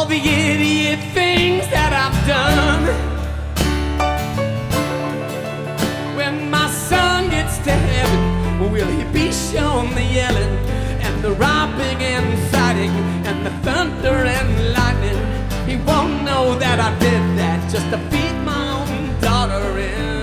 the idiot things that I've done. When my son gets to heaven, will he be shown the yelling and the robbing and fighting and the thunder and lightning? He won't know that I did that just to feed my own daughter in